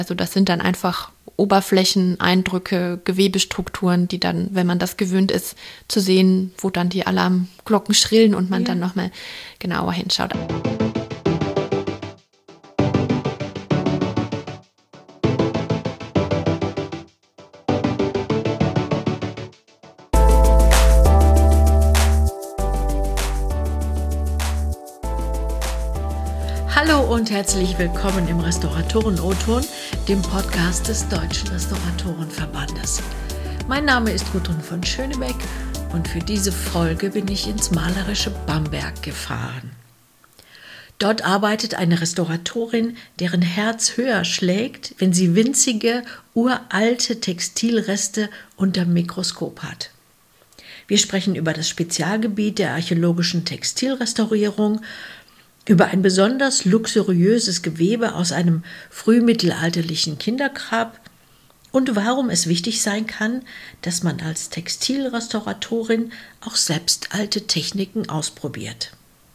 Also das sind dann einfach Oberflächen, Eindrücke, Gewebestrukturen, die dann, wenn man das gewöhnt ist, zu sehen, wo dann die Alarmglocken schrillen und man dann nochmal genauer hinschaut. Hallo und herzlich willkommen im Restauratoren-O-Ton, dem Podcast des Deutschen Restauratorenverbandes. Mein Name ist Gudrun von Schönebeck und für diese Folge bin ich ins malerische Bamberg gefahren. Dort arbeitet eine Restauratorin, deren Herz höher schlägt, wenn sie winzige, uralte Textilreste unterm Mikroskop hat. Wir sprechen über das Spezialgebiet der archäologischen Textilrestaurierung, über ein besonders luxuriöses Gewebe aus einem frühmittelalterlichen Kindergrab und warum es wichtig sein kann, dass man als Textilrestauratorin auch selbst alte Techniken ausprobiert.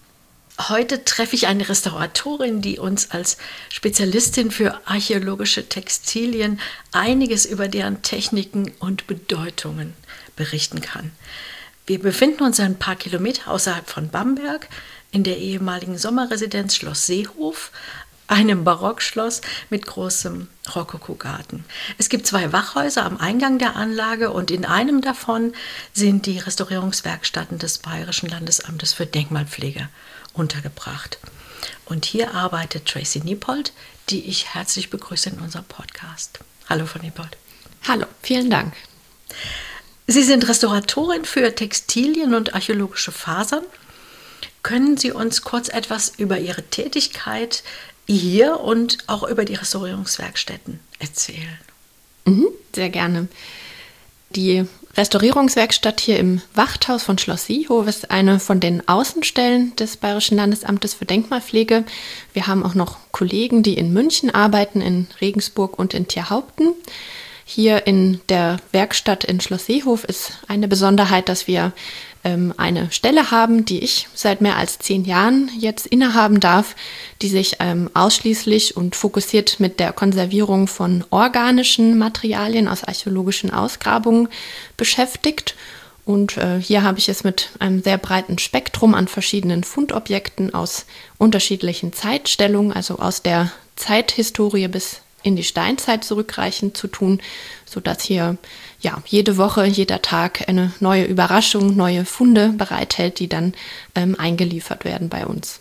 Heute treffe ich eine Restauratorin, die uns als Spezialistin für archäologische Textilien einiges über deren Techniken und Bedeutungen berichten kann. Wir befinden uns ein paar Kilometer außerhalb von Bamberg, in der ehemaligen Sommerresidenz Schloss Seehof, einem Barockschloss mit großem Rokokogarten. Es gibt 2 Wachhäuser am Eingang der Anlage und in einem davon sind die Restaurierungswerkstätten des Bayerischen Landesamtes für Denkmalpflege untergebracht. Und hier arbeitet Tracy Niepold, die ich herzlich begrüße in unserem Podcast. Hallo, Frau Niepold. Hallo, vielen Dank. Sie sind Restauratorin für Textilien und archäologische Fasern. Können Sie uns kurz etwas über Ihre Tätigkeit hier und auch über die Restaurierungswerkstätten erzählen? Sehr gerne. Die Restaurierungswerkstatt hier im Wachthaus von Schloss Seehof ist eine von den Außenstellen des Bayerischen Landesamtes für Denkmalpflege. Wir haben auch noch Kollegen, die in München arbeiten, in Regensburg und in Tierhaupten. Hier in der Werkstatt in Schloss Seehof ist eine Besonderheit, dass wir eine Stelle haben, die ich seit mehr als 10 Jahren jetzt innehaben darf, die sich ausschließlich und fokussiert mit der Konservierung von organischen Materialien aus archäologischen Ausgrabungen beschäftigt. Und hier habe ich es mit einem sehr breiten Spektrum an verschiedenen Fundobjekten aus unterschiedlichen Zeitstellungen, also aus der Zeithistorie bis in die Steinzeit zurückreichend zu tun, sodass hier jede Woche, jeder Tag eine neue Überraschung, neue Funde bereithält, die dann eingeliefert werden bei uns.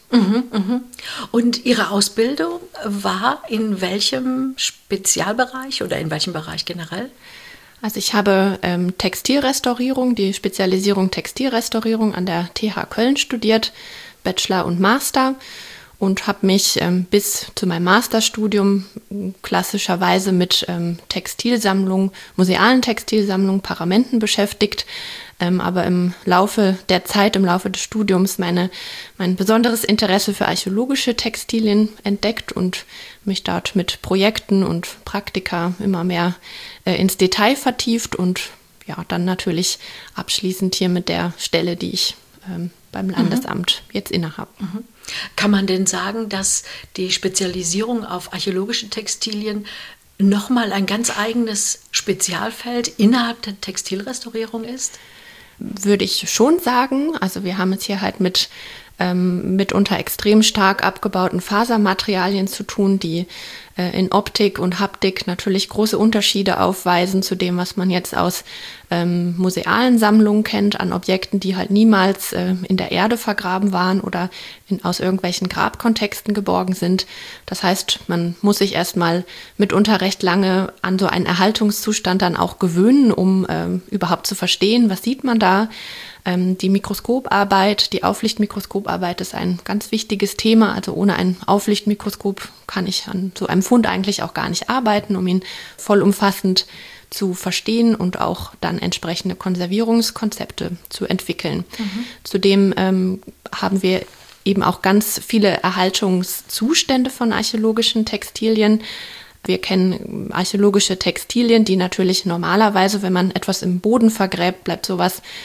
Und Ihre Ausbildung war in welchem Spezialbereich oder in welchem Bereich generell? Also ich habe Textilrestaurierung, die Spezialisierung Textilrestaurierung an der TH Köln studiert, Bachelor und Master. Und habe mich bis zu meinem Masterstudium klassischerweise mit Textilsammlungen, musealen Textilsammlungen, Paramenten beschäftigt. Aber im Laufe der Zeit, im Laufe des Studiums mein besonderes Interesse für archäologische Textilien entdeckt und mich dort mit Projekten und Praktika immer mehr ins Detail vertieft und dann natürlich abschließend hier mit der Stelle, die ich beim Landesamt jetzt innehabe. Kann man denn sagen, dass die Spezialisierung auf archäologische Textilien nochmal ein ganz eigenes Spezialfeld innerhalb der Textilrestaurierung ist? Würde ich schon sagen. Also wir haben es hier halt mit mitunter extrem stark abgebauten Fasermaterialien zu tun, die in Optik und Haptik natürlich große Unterschiede aufweisen zu dem, was man jetzt aus musealen Sammlungen kennt, an Objekten, die halt niemals in der Erde vergraben waren oder aus irgendwelchen Grabkontexten geborgen sind. Das heißt, man muss sich erstmal mitunter recht lange an so einen Erhaltungszustand dann auch gewöhnen, um überhaupt zu verstehen, was sieht man da. Die Mikroskoparbeit, die Auflichtmikroskoparbeit ist ein ganz wichtiges Thema. Also ohne ein Auflichtmikroskop kann ich an so einem Fund eigentlich auch gar nicht arbeiten, um ihn vollumfassend zu verstehen und auch dann entsprechende Konservierungskonzepte zu entwickeln. Zudem haben wir eben auch ganz viele Erhaltungszustände von archäologischen Textilien. Wir kennen archäologische Textilien, die natürlich normalerweise, wenn man etwas im Boden vergräbt, bleibt sowas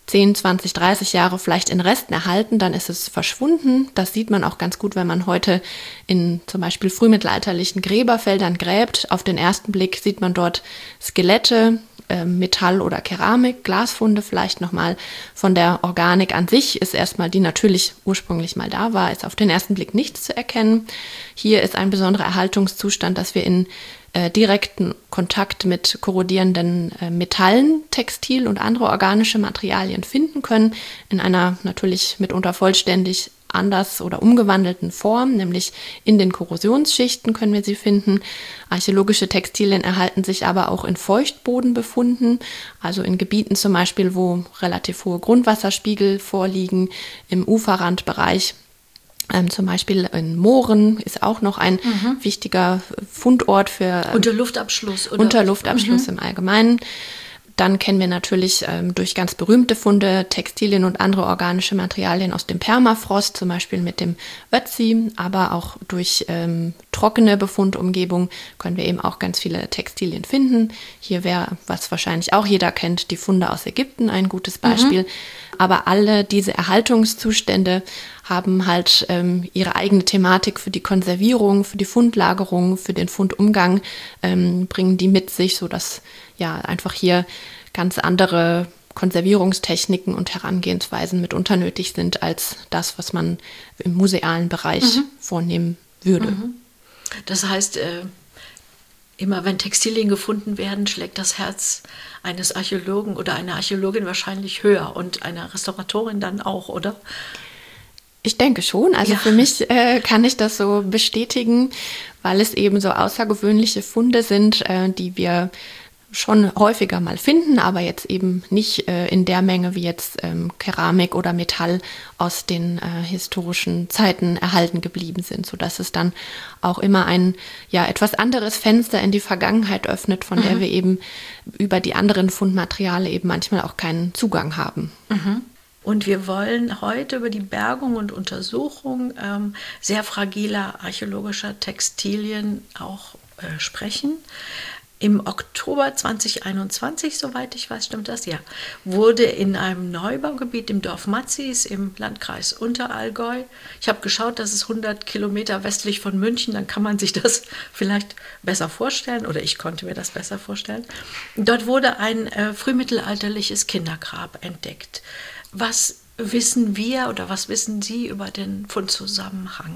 10, 20, 30 Jahre vielleicht in Resten erhalten, dann ist es verschwunden. Das sieht man auch ganz gut, wenn man heute in zum Beispiel frühmittelalterlichen Gräberfeldern gräbt. Auf den ersten Blick sieht man dort Skelette, Metall oder Keramik, Glasfunde vielleicht nochmal. Von der Organik an sich ist erstmal, die natürlich ursprünglich mal da war, ist auf den ersten Blick nichts zu erkennen. Hier ist ein besonderer Erhaltungszustand, dass wir in direkten Kontakt mit korrodierenden Metallen, Textil und andere organische Materialien finden können, in einer natürlich mitunter vollständig anders oder umgewandelten Form, nämlich in den Korrosionsschichten können wir sie finden. Archäologische Textilien erhalten sich aber auch in Feuchtbodenbefunden, also in Gebieten zum Beispiel, wo relativ hohe Grundwasserspiegel vorliegen, im Uferrandbereich. Zum Beispiel in Mooren ist auch noch ein wichtiger Fundort für unter Luftabschluss im Allgemeinen. Dann kennen wir natürlich durch ganz berühmte Funde Textilien und andere organische Materialien aus dem Permafrost, zum Beispiel mit dem Ötzi, aber auch durch trockene Befundumgebung können wir eben auch ganz viele Textilien finden. Hier wäre, was wahrscheinlich auch jeder kennt, die Funde aus Ägypten ein gutes Beispiel. Aber alle diese Erhaltungszustände haben halt ihre eigene Thematik für die Konservierung, für die Fundlagerung, für den Fundumgang, bringen die mit sich, sodass ja einfach hier ganz andere Konservierungstechniken und Herangehensweisen mitunter nötig sind, als das, was man im musealen Bereich vornehmen würde. Das heißt, immer wenn Textilien gefunden werden, schlägt das Herz eines Archäologen oder einer Archäologin wahrscheinlich höher und einer Restauratorin dann auch, oder? Ich denke schon. Also für mich kann ich das so bestätigen, weil es eben so außergewöhnliche Funde sind, die wir schon häufiger mal finden, aber jetzt eben nicht in der Menge wie jetzt Keramik oder Metall aus den historischen Zeiten erhalten geblieben sind, sodass es dann auch immer ein etwas anderes Fenster in die Vergangenheit öffnet, von der wir eben über die anderen Fundmaterialien eben manchmal auch keinen Zugang haben. Und wir wollen heute über die Bergung und Untersuchung sehr fragiler archäologischer Textilien auch sprechen. Im Oktober 2021, soweit ich weiß, stimmt das? Ja, wurde in einem Neubaugebiet im Dorf Matzis im Landkreis Unterallgäu, ich habe geschaut, das ist 100 Kilometer westlich von München, dann kann man sich das vielleicht besser vorstellen, oder ich konnte mir das besser vorstellen. Dort wurde ein frühmittelalterliches Kindergrab entdeckt. Was wissen wir oder was wissen Sie über den Fundzusammenhang?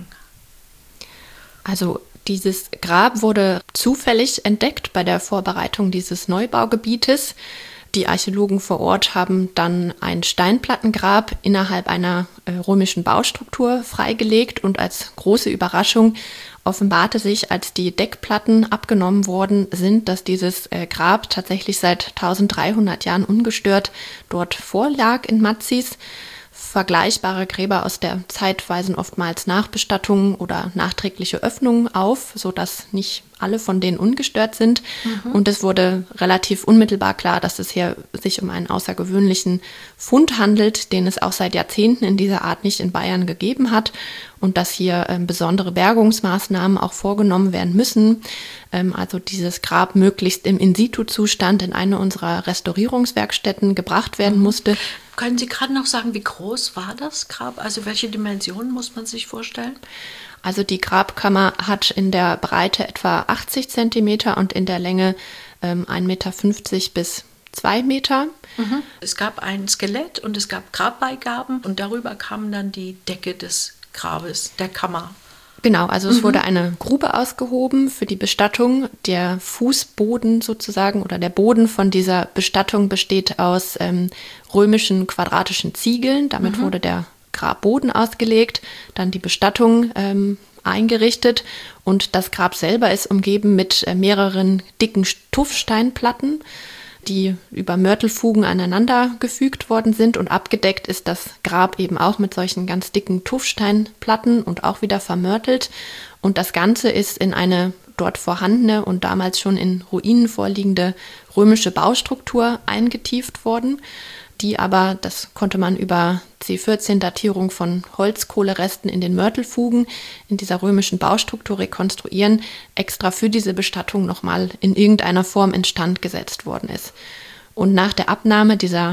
Also dieses Grab wurde zufällig entdeckt bei der Vorbereitung dieses Neubaugebietes. Die Archäologen vor Ort haben dann ein Steinplattengrab innerhalb einer römischen Baustruktur freigelegt und als große Überraschung offenbarte sich, als die Deckplatten abgenommen worden sind, dass dieses Grab tatsächlich seit 1300 Jahren ungestört dort vorlag in Matzis. Vergleichbare Gräber aus der Zeit weisen oftmals Nachbestattungen oder nachträgliche Öffnungen auf, sodass nicht alle von denen ungestört sind. Und es wurde relativ unmittelbar klar, dass es hier sich um einen außergewöhnlichen Fund handelt, den es auch seit Jahrzehnten in dieser Art nicht in Bayern gegeben hat und dass hier besondere Bergungsmaßnahmen auch vorgenommen werden müssen. Also dieses Grab möglichst im In-situ-Zustand in eine unserer Restaurierungswerkstätten gebracht werden musste. Können Sie gerade noch sagen, wie groß war das Grab? Also welche Dimensionen muss man sich vorstellen? Also die Grabkammer hat in der Breite etwa 80 Zentimeter und in der Länge 1,50 Meter bis 2 Meter. Es gab ein Skelett und es gab Grabbeigaben und darüber kam dann die Decke des Grabes, der Kammer. Genau, also es wurde eine Grube ausgehoben für die Bestattung. Der Fußboden sozusagen oder der Boden von dieser Bestattung besteht aus römischen quadratischen Ziegeln. Damit wurde der Grabboden ausgelegt, dann die Bestattung eingerichtet und das Grab selber ist umgeben mit mehreren dicken Tuffsteinplatten, die über Mörtelfugen aneinander gefügt worden sind und abgedeckt ist das Grab eben auch mit solchen ganz dicken Tuffsteinplatten und auch wieder vermörtelt. Und das Ganze ist in eine dort vorhandene und damals schon in Ruinen vorliegende römische Baustruktur eingetieft worden, die aber, das konnte man über C14-Datierung von Holzkohleresten in den Mörtelfugen in dieser römischen Baustruktur rekonstruieren, extra für diese Bestattung nochmal in irgendeiner Form instand gesetzt worden ist. Und nach der Abnahme dieser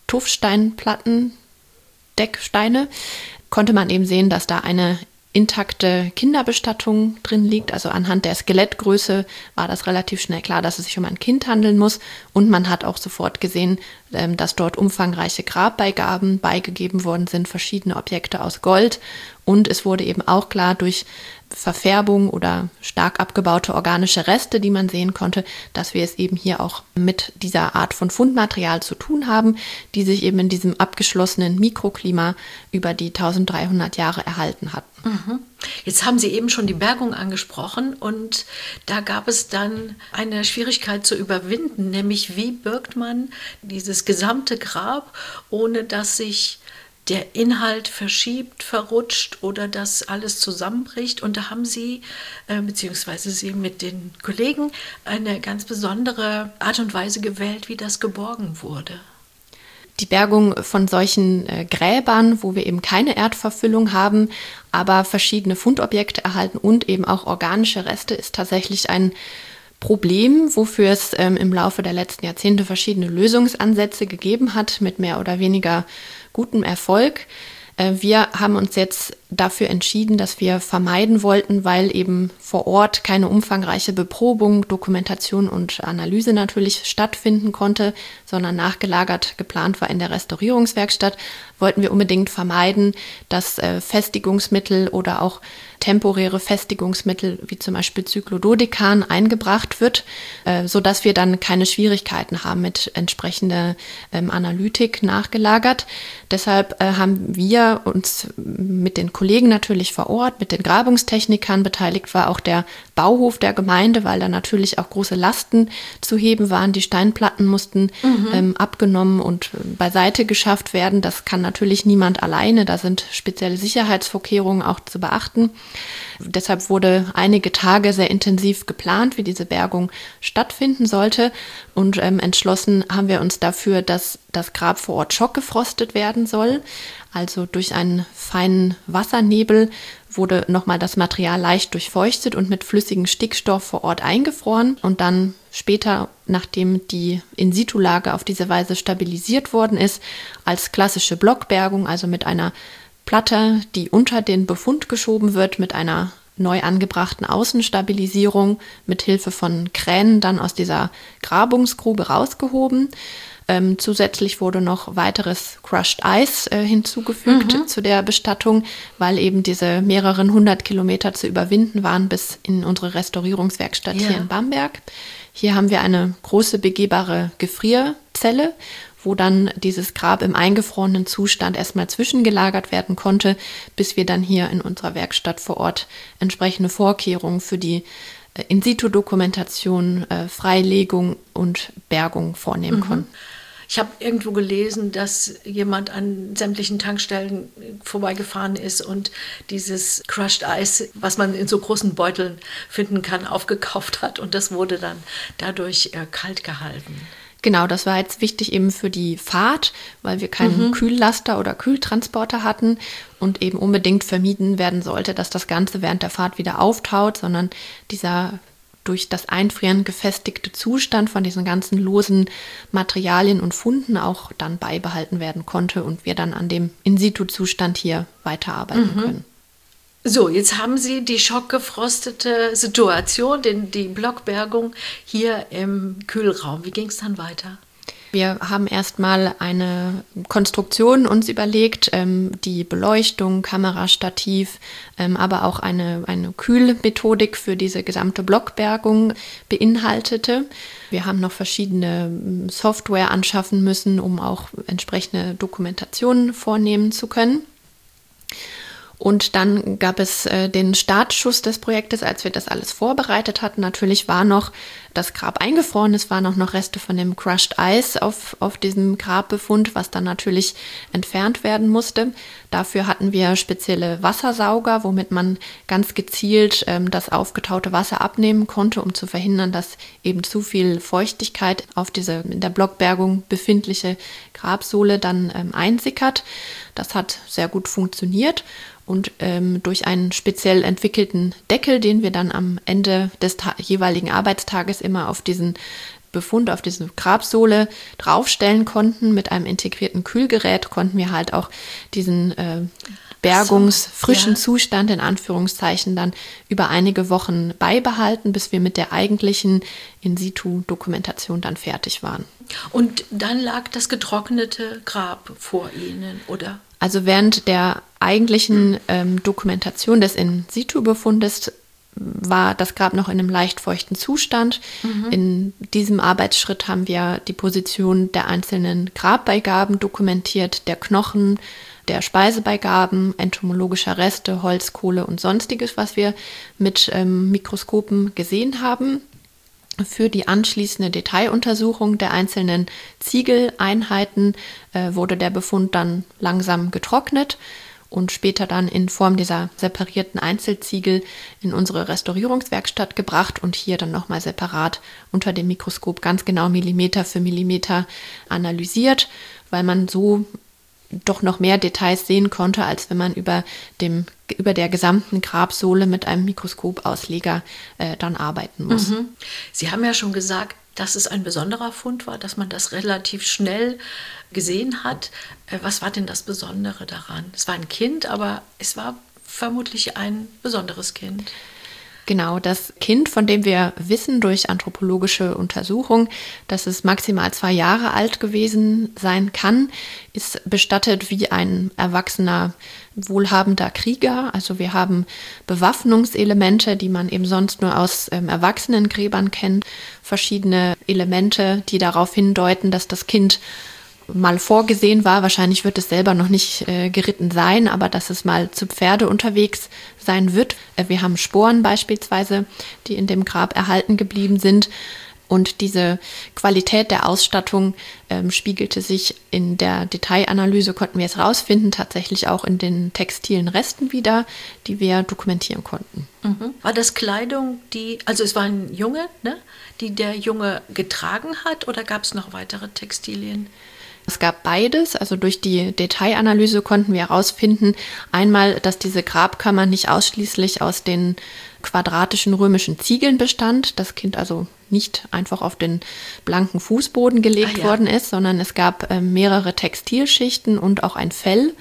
Tuffsteinplatten, Decksteine, konnte man eben sehen, dass da eine intakte Kinderbestattung drin liegt. Also anhand der Skelettgröße war das relativ schnell klar, dass es sich um ein Kind handeln muss. Und man hat auch sofort gesehen, dass dort umfangreiche Grabbeigaben beigegeben worden sind, verschiedene Objekte aus Gold. Und es wurde eben auch klar durch Verfärbung oder stark abgebaute organische Reste, die man sehen konnte, dass wir es eben hier auch mit dieser Art von Fundmaterial zu tun haben, die sich eben in diesem abgeschlossenen Mikroklima über die 1300 Jahre erhalten hatten. Jetzt haben Sie eben schon die Bergung angesprochen und da gab es dann eine Schwierigkeit zu überwinden, nämlich wie birgt man dieses gesamte Grab, ohne dass sich der Inhalt verschiebt, verrutscht oder dass alles zusammenbricht. Und da haben Sie, beziehungsweise Sie mit den Kollegen, eine ganz besondere Art und Weise gewählt, wie das geborgen wurde. Die Bergung von solchen Gräbern, wo wir eben keine Erdverfüllung haben, aber verschiedene Fundobjekte erhalten und eben auch organische Reste, ist tatsächlich ein Problem, wofür es im Laufe der letzten Jahrzehnte verschiedene Lösungsansätze gegeben hat, mit mehr oder weniger gutem Erfolg. Wir haben uns jetzt dafür entschieden, dass wir vermeiden wollten, weil eben vor Ort keine umfangreiche Beprobung, Dokumentation und Analyse natürlich stattfinden konnte, sondern nachgelagert geplant war in der Restaurierungswerkstatt, wollten wir unbedingt vermeiden, dass Festigungsmittel oder auch temporäre Festigungsmittel wie zum Beispiel Cyclododecan eingebracht wird, sodass wir dann keine Schwierigkeiten haben mit entsprechender Analytik nachgelagert. Deshalb haben wir uns mit den Kollegen natürlich vor Ort, mit den Grabungstechnikern beteiligt, war auch der Bauhof der Gemeinde, weil da natürlich auch große Lasten zu heben waren. Die Steinplatten mussten abgenommen und beiseite geschafft werden. Das kann natürlich niemand alleine. Da sind spezielle Sicherheitsvorkehrungen auch zu beachten. Deshalb wurde einige Tage sehr intensiv geplant, wie diese Bergung stattfinden sollte. Und entschlossen haben wir uns dafür, dass das Grab vor Ort schockgefrostet werden soll. Also durch einen feinen Wassernebel wurde nochmal das Material leicht durchfeuchtet und mit flüssigem Stickstoff vor Ort eingefroren. Und dann später, nachdem die In-situ-Lage auf diese Weise stabilisiert worden ist, als klassische Blockbergung, also mit einer Platte, die unter den Befund geschoben wird, mit einer neu angebrachten Außenstabilisierung, mit Hilfe von Kränen dann aus dieser Grabungsgrube rausgehoben. Zusätzlich wurde noch weiteres Crushed Ice hinzugefügt zu der Bestattung, weil eben diese mehreren 100 Kilometer zu überwinden waren bis in unsere Restaurierungswerkstatt hier in Bamberg. Hier haben wir eine große begehbare Gefrierzelle, wo dann dieses Grab im eingefrorenen Zustand erstmal zwischengelagert werden konnte, bis wir dann hier in unserer Werkstatt vor Ort entsprechende Vorkehrungen für die In-situ-Dokumentation, Freilegung und Bergung vornehmen konnten. Ich habe irgendwo gelesen, dass jemand an sämtlichen Tankstellen vorbeigefahren ist und dieses Crushed Ice, was man in so großen Beuteln finden kann, aufgekauft hat. Und das wurde dann dadurch kalt gehalten. Genau, das war jetzt wichtig eben für die Fahrt, weil wir keinen Kühllaster oder Kühltransporter hatten und eben unbedingt vermieden werden sollte, dass das Ganze während der Fahrt wieder auftaut, sondern dieser durch das Einfrieren gefestigte Zustand von diesen ganzen losen Materialien und Funden auch dann beibehalten werden konnte und wir dann an dem In-situ-Zustand hier weiterarbeiten können. So, jetzt haben Sie die schockgefrostete Situation, die Blockbergung hier im Kühlraum. Wie ging es dann weiter? Wir haben erstmal eine Konstruktion uns überlegt, die Beleuchtung, Kamerastativ, aber auch eine Kühlmethodik für diese gesamte Blockbergung beinhaltete. Wir haben noch verschiedene Software anschaffen müssen, um auch entsprechende Dokumentationen vornehmen zu können. Und dann gab es den Startschuss des Projektes, als wir das alles vorbereitet hatten. Natürlich war noch das Grab eingefroren, es waren auch noch Reste von dem Crushed Ice auf diesem Grabbefund, was dann natürlich entfernt werden musste. Dafür hatten wir spezielle Wassersauger, womit man ganz gezielt das aufgetaute Wasser abnehmen konnte, um zu verhindern, dass eben zu viel Feuchtigkeit auf diese in der Blockbergung befindliche Grabsohle dann einsickert. Das hat sehr gut funktioniert. Und durch einen speziell entwickelten Deckel, den wir dann am Ende des jeweiligen Arbeitstages immer auf diesen Befund auf diese Grabsohle draufstellen konnten. Mit einem integrierten Kühlgerät konnten wir halt auch diesen bergungsfrischen Zustand in Anführungszeichen dann über einige Wochen beibehalten, bis wir mit der eigentlichen In-situ-Dokumentation dann fertig waren. Und dann lag das getrocknete Grab vor Ihnen, oder? Also während der eigentlichen Dokumentation des In-situ-Befundes war das Grab noch in einem leicht feuchten Zustand. In diesem Arbeitsschritt haben wir die Position der einzelnen Grabbeigaben dokumentiert, der Knochen, der Speisebeigaben, entomologischer Reste, Holz, Kohle und sonstiges, was wir mit Mikroskopen gesehen haben. Für die anschließende Detailuntersuchung der einzelnen Ziegeleinheiten wurde der Befund dann langsam getrocknet und später dann in Form dieser separierten Einzelziegel in unsere Restaurierungswerkstatt gebracht und hier dann nochmal separat unter dem Mikroskop ganz genau Millimeter für Millimeter analysiert, weil man so doch noch mehr Details sehen konnte, als wenn man über der gesamten Grabsohle mit einem Mikroskopausleger dann arbeiten muss. Sie haben ja schon gesagt, dass es ein besonderer Fund war, dass man das relativ schnell gesehen hat. Was war denn das Besondere daran? Es war ein Kind, aber es war vermutlich ein besonderes Kind. Genau, das Kind, von dem wir wissen durch anthropologische Untersuchung, dass es maximal 2 Jahre alt gewesen sein kann, ist bestattet wie ein erwachsener, wohlhabender Krieger. Also wir haben Bewaffnungselemente, die man eben sonst nur aus Erwachsenengräbern kennt, verschiedene Elemente, die darauf hindeuten, dass das Kind mal vorgesehen war. Wahrscheinlich wird es selber noch nicht geritten sein, aber dass es mal zu Pferde unterwegs sein wird. Wir haben Sporen beispielsweise, die in dem Grab erhalten geblieben sind. Und diese Qualität der Ausstattung spiegelte sich in der Detailanalyse, konnten wir es rausfinden, tatsächlich auch in den textilen Resten wieder, die wir dokumentieren konnten. War das Kleidung, also es war ein Junge, ne, die der Junge getragen hat, oder gab es noch weitere Textilien? Es gab beides, also durch die Detailanalyse konnten wir herausfinden, einmal, dass diese Grabkammer nicht ausschließlich aus den quadratischen römischen Ziegeln bestand, das Kind also nicht einfach auf den blanken Fußboden gelegt worden ist, sondern es gab mehrere Textilschichten und auch ein Fell,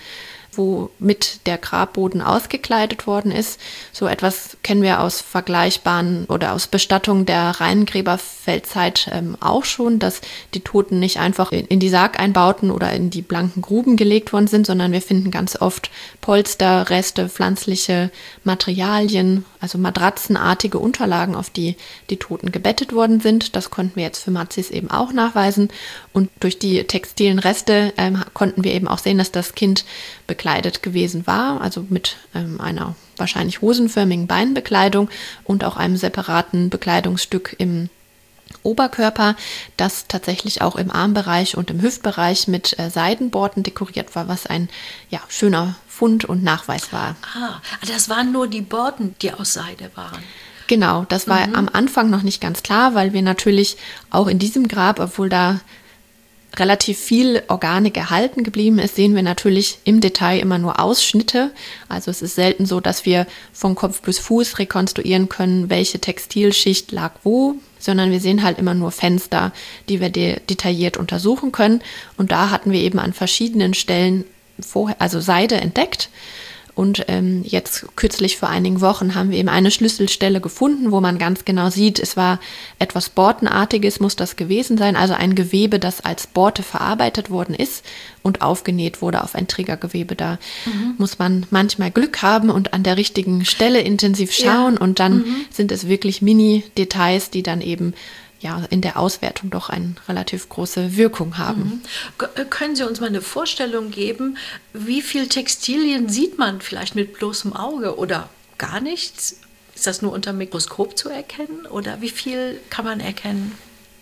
womit der Grabboden ausgekleidet worden ist. So etwas kennen wir aus vergleichbaren oder aus Bestattungen der Rheingräberfeldzeit auch schon, dass die Toten nicht einfach in die Sargeinbauten oder in die blanken Gruben gelegt worden sind, sondern wir finden ganz oft Polster, Reste, pflanzliche Materialien, also matratzenartige Unterlagen, auf die die Toten gebettet worden sind. Das konnten wir jetzt für Mazis eben auch nachweisen. Und durch die textilen Reste konnten wir eben auch sehen, dass das Kind bekleidet gewesen war, also mit einer wahrscheinlich hosenförmigen Beinbekleidung und auch einem separaten Bekleidungsstück im Oberkörper, das tatsächlich auch im Armbereich und im Hüftbereich mit Seidenborten dekoriert war, was ein schöner Fund und Nachweis war. Das waren nur die Borten, die aus Seide waren. Genau, das war am Anfang noch nicht ganz klar, weil wir natürlich auch in diesem Grab, obwohl da relativ viel Organik erhalten geblieben ist, sehen wir natürlich im Detail immer nur Ausschnitte. Also es ist selten so, dass wir von Kopf bis Fuß rekonstruieren können, welche Textilschicht lag wo, sondern wir sehen halt immer nur Fenster, die wir detailliert untersuchen können. Und da hatten wir eben an verschiedenen Stellen Seide entdeckt. Und jetzt kürzlich vor einigen Wochen haben wir eben eine Schlüsselstelle gefunden, wo man ganz genau sieht, es war etwas Bortenartiges, muss das gewesen sein, also ein Gewebe, das als Borte verarbeitet worden ist und aufgenäht wurde auf ein Trägergewebe. Da muss man manchmal Glück haben und an der richtigen Stelle intensiv schauen und dann sind es wirklich Mini-Details, die dann eben in der Auswertung doch eine relativ große Wirkung haben. Können Sie uns mal eine Vorstellung geben, wie viel Textilien sieht man vielleicht mit bloßem Auge oder gar nichts? Ist das nur unter dem Mikroskop zu erkennen oder wie viel kann man erkennen?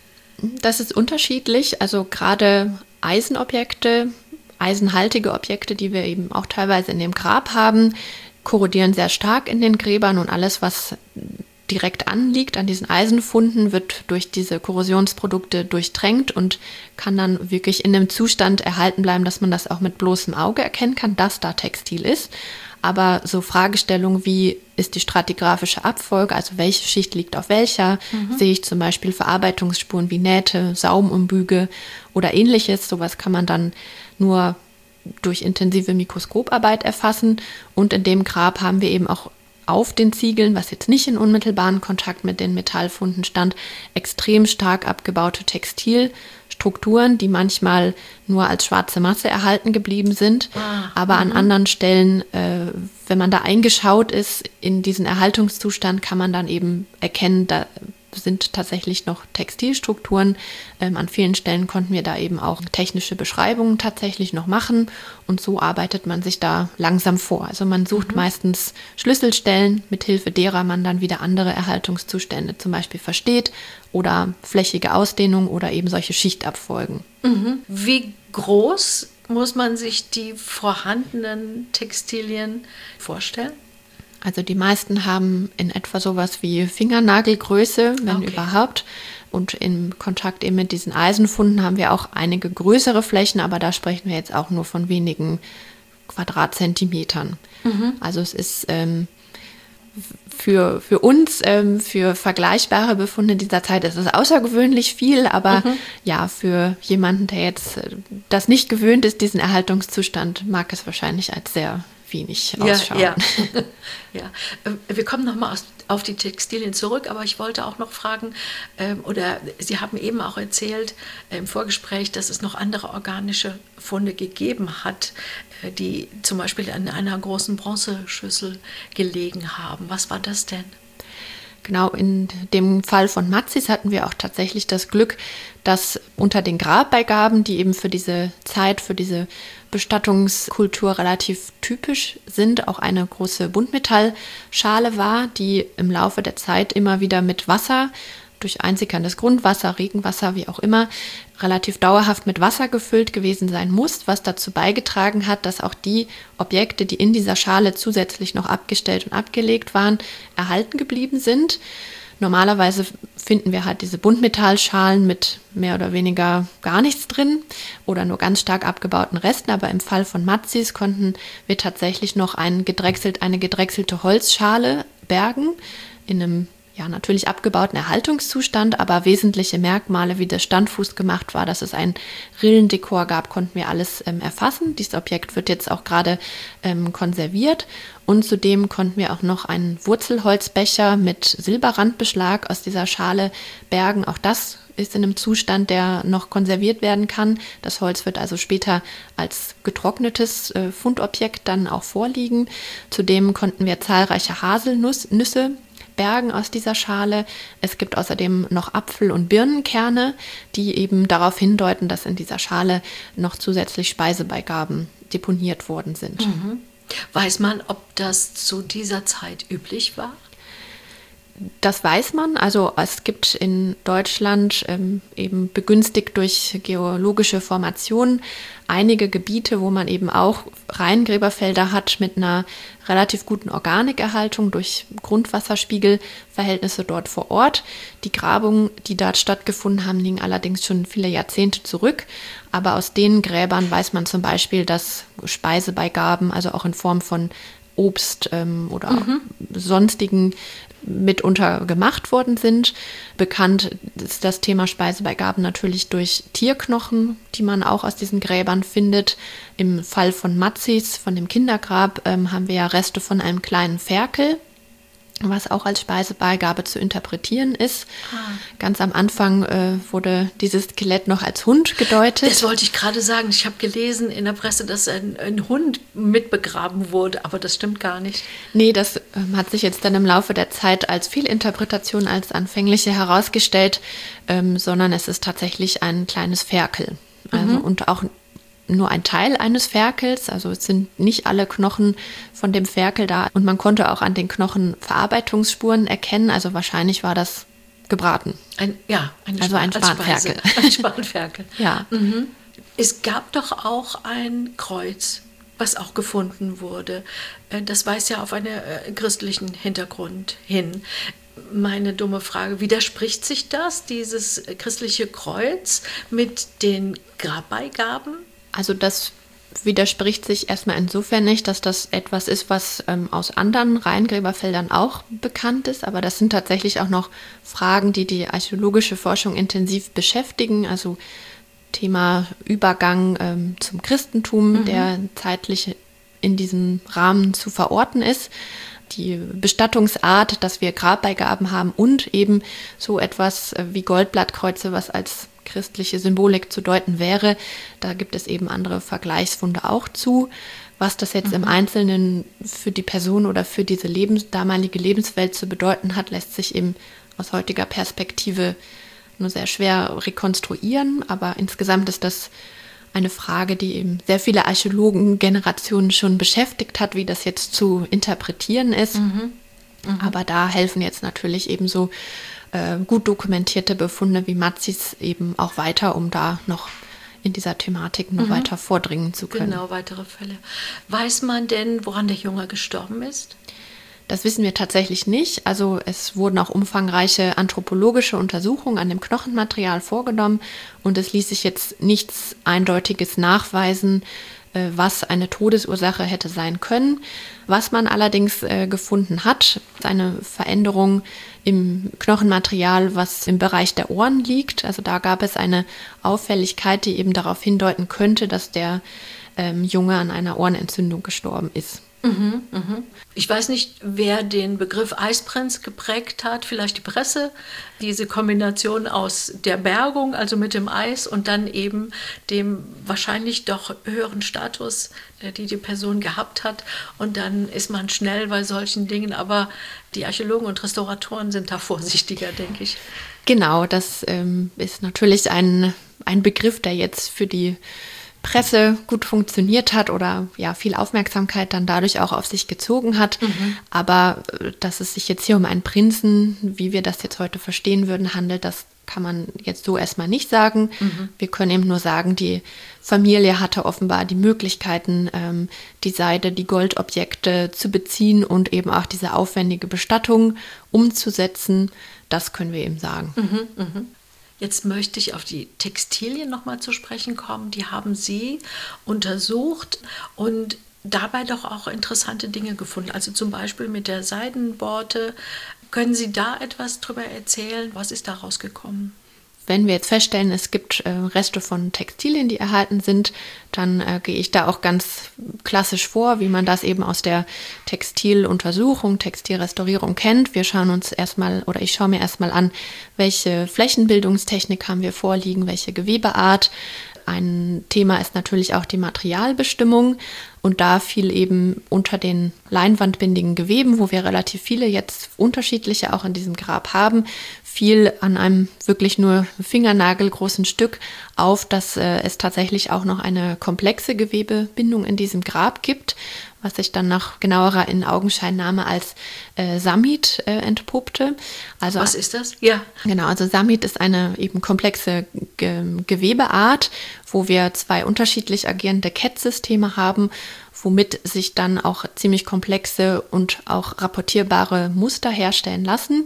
Das ist unterschiedlich, also gerade Eisenobjekte, eisenhaltige Objekte, die wir eben auch teilweise in dem Grab haben, korrodieren sehr stark in den Gräbern und alles, was direkt anliegt an diesen Eisenfunden, wird durch diese Korrosionsprodukte durchtränkt und kann dann wirklich in einem Zustand erhalten bleiben, dass man das auch mit bloßem Auge erkennen kann, dass da Textil ist. Aber so Fragestellungen wie, ist die stratigraphische Abfolge, also welche Schicht liegt auf welcher, sehe ich zum Beispiel Verarbeitungsspuren wie Nähte, Saumumbüge oder ähnliches. Sowas kann man dann nur durch intensive Mikroskoparbeit erfassen. Und in dem Grab haben wir eben auch auf den Ziegeln, was jetzt nicht in unmittelbaren Kontakt mit den Metallfunden stand, extrem stark abgebaute Textilstrukturen, die manchmal nur als schwarze Masse erhalten geblieben sind. Aber an anderen Stellen, wenn man da eingeschaut ist in diesen Erhaltungszustand, kann man dann eben erkennen, da sind tatsächlich noch Textilstrukturen. An vielen Stellen konnten wir da eben auch technische Beschreibungen tatsächlich noch machen und so arbeitet man sich da langsam vor. Also man sucht meistens Schlüsselstellen, mithilfe derer man dann wieder andere Erhaltungszustände zum Beispiel versteht oder flächige Ausdehnung oder eben solche Schichtabfolgen. Wie groß muss man sich die vorhandenen Textilien vorstellen? Also die meisten haben in etwa sowas wie Fingernagelgröße, wenn überhaupt. Und im Kontakt eben mit diesen Eisenfunden haben wir auch einige größere Flächen, aber da sprechen wir jetzt auch nur von wenigen Quadratzentimetern. Also es ist für uns, für vergleichbare Befunde dieser Zeit ist es außergewöhnlich viel, aber ja, für jemanden, der jetzt das nicht gewöhnt ist, diesen Erhaltungszustand, mag es wahrscheinlich als sehr wenig ausschauen. Ja. Wir kommen nochmal auf die Textilien zurück, aber ich wollte auch noch fragen, oder Sie haben eben auch erzählt im Vorgespräch, dass es noch andere organische Funde gegeben hat, die zum Beispiel in einer großen Bronzeschüssel gelegen haben. Was war das denn? Genau, in dem Fall von Mazzis hatten wir auch tatsächlich das Glück, dass unter den Grabbeigaben, die eben für diese Zeit, für diese Bestattungskultur relativ typisch sind, auch eine große Buntmetallschale war, die im Laufe der Zeit immer wieder mit Wasser, durch einsickerndes Grundwasser, Regenwasser, wie auch immer, relativ dauerhaft mit Wasser gefüllt gewesen sein muss, was dazu beigetragen hat, dass auch die Objekte, die in dieser Schale zusätzlich noch abgestellt und abgelegt waren, erhalten geblieben sind. Normalerweise finden wir halt diese Buntmetallschalen mit mehr oder weniger gar nichts drin oder nur ganz stark abgebauten Resten, aber im Fall von Mazzis konnten wir tatsächlich noch eine gedrechselte Holzschale bergen in einem natürlich abgebauten Erhaltungszustand, aber wesentliche Merkmale, wie der Standfuß gemacht war, dass es ein Rillendekor gab, konnten wir alles erfassen. Dieses Objekt wird jetzt auch gerade konserviert und zudem konnten wir auch noch einen Wurzelholzbecher mit Silberrandbeschlag aus dieser Schale bergen. Auch das ist in einem Zustand, der noch konserviert werden kann. Das Holz wird also später als getrocknetes Fundobjekt dann auch vorliegen. Zudem konnten wir zahlreiche Haselnüsse bergen aus dieser Schale. Es gibt außerdem noch Apfel- und Birnenkerne, die eben darauf hindeuten, dass in dieser Schale noch zusätzlich Speisebeigaben deponiert worden sind. Weiß man, ob das zu dieser Zeit üblich war? Das weiß man. Also es gibt in Deutschland eben begünstigt durch geologische Formationen einige Gebiete, wo man eben auch Reihengräberfelder hat mit einer relativ guten Organikerhaltung durch Grundwasserspiegelverhältnisse dort vor Ort. Die Grabungen, die dort stattgefunden haben, liegen allerdings schon viele Jahrzehnte zurück. Aber aus den Gräbern weiß man zum Beispiel, dass Speisebeigaben, also auch in Form von Obst oder sonstigen mitunter gemacht worden sind. Bekannt ist das Thema Speisebeigaben natürlich durch Tierknochen, die man auch aus diesen Gräbern findet. Im Fall von Mazzis, von dem Kindergrab, haben wir ja Reste von einem kleinen Ferkel, was auch als Speisebeigabe zu interpretieren ist. Ganz am Anfang wurde dieses Skelett noch als Hund gedeutet. Das wollte ich gerade sagen. Ich habe gelesen in der Presse, dass ein Hund mitbegraben wurde, aber das stimmt gar nicht. Nee, das hat sich jetzt dann im Laufe der Zeit als Fehlinterpretation, als anfängliche herausgestellt, sondern es ist tatsächlich ein kleines Ferkel. Also, und auch nur ein Teil eines Ferkels, also es sind nicht alle Knochen von dem Ferkel da und man konnte auch an den Knochen Verarbeitungsspuren erkennen, also wahrscheinlich war das gebraten. Ein Spanferkel. Ein Spanferkel. Ja. Es gab doch auch ein Kreuz, was auch gefunden wurde. Das weist ja auf einen christlichen Hintergrund hin. Meine dumme Frage, widerspricht sich das, dieses christliche Kreuz, mit den Grabbeigaben? Also das widerspricht sich erstmal insofern nicht, dass das etwas ist, was aus anderen Reihengräberfeldern auch bekannt ist. Aber das sind tatsächlich auch noch Fragen, die die archäologische Forschung intensiv beschäftigen. Also Thema Übergang zum Christentum, der zeitlich in diesem Rahmen zu verorten ist. Die Bestattungsart, dass wir Grabbeigaben haben und eben so etwas wie Goldblattkreuze, was als christliche Symbolik zu deuten wäre. Da gibt es eben andere Vergleichsfunde auch zu. Was das jetzt im Einzelnen für die Person oder für diese damalige Lebenswelt zu bedeuten hat, lässt sich eben aus heutiger Perspektive nur sehr schwer rekonstruieren. Aber insgesamt ist das eine Frage, die eben sehr viele Archäologen-Generationen schon beschäftigt hat, wie das jetzt zu interpretieren ist. Aber da helfen jetzt natürlich eben so gut dokumentierte Befunde wie Mazzis eben auch weiter, um da noch in dieser Thematik noch weiter vordringen zu können. Genau, weitere Fälle. Weiß man denn, woran der Junge gestorben ist? Das wissen wir tatsächlich nicht. Also es wurden auch umfangreiche anthropologische Untersuchungen an dem Knochenmaterial vorgenommen und es ließ sich jetzt nichts Eindeutiges nachweisen, was eine Todesursache hätte sein können. Was man allerdings gefunden hat, ist eine Veränderung im Knochenmaterial, was im Bereich der Ohren liegt. Also da gab es eine Auffälligkeit, die eben darauf hindeuten könnte, dass der Junge an einer Ohrenentzündung gestorben ist. Ich weiß nicht, wer den Begriff Eisprinz geprägt hat, vielleicht die Presse, diese Kombination aus der Bergung, also mit dem Eis und dann eben dem wahrscheinlich doch höheren Status, die Person gehabt hat und dann ist man schnell bei solchen Dingen, aber die Archäologen und Restauratoren sind da vorsichtiger, denke ich. Genau, das ist natürlich ein Begriff, der jetzt für die Presse gut funktioniert hat oder ja viel Aufmerksamkeit dann dadurch auch auf sich gezogen hat. Aber dass es sich jetzt hier um einen Prinzen, wie wir das jetzt heute verstehen würden, handelt, das kann man jetzt so erstmal nicht sagen. Wir können eben nur sagen, die Familie hatte offenbar die Möglichkeiten, die Seide, die Goldobjekte zu beziehen und eben auch diese aufwendige Bestattung umzusetzen. Das können wir eben sagen. Jetzt möchte ich auf die Textilien nochmal zu sprechen kommen. Die haben Sie untersucht und dabei doch auch interessante Dinge gefunden. Also zum Beispiel mit der Seidenborte. Können Sie da etwas drüber erzählen? Was ist da rausgekommen? Wenn wir jetzt feststellen, es gibt Reste von Textilien, die erhalten sind, dann gehe ich da auch ganz klassisch vor, wie man das eben aus der Textiluntersuchung, Textilrestaurierung kennt. Wir schauen uns erstmal, oder ich schaue mir erstmal an, welche Flächenbildungstechnik haben wir vorliegen, welche Gewebeart. Ein Thema ist natürlich auch die Materialbestimmung und da fiel eben unter den leinwandbindigen Geweben, wo wir relativ viele jetzt unterschiedliche auch in diesem Grab haben, fiel an einem wirklich nur fingernagelgroßen Stück auf, dass es tatsächlich auch noch eine komplexe Gewebebindung in diesem Grab gibt, was sich dann nach genauerer Inaugenscheinnahme als Samit entpuppte. Also, was ist das? Ja. Genau, also Samit ist eine eben komplexe Gewebeart, wo wir zwei unterschiedlich agierende Kettsysteme haben, womit sich dann auch ziemlich komplexe und auch rapportierbare Muster herstellen lassen.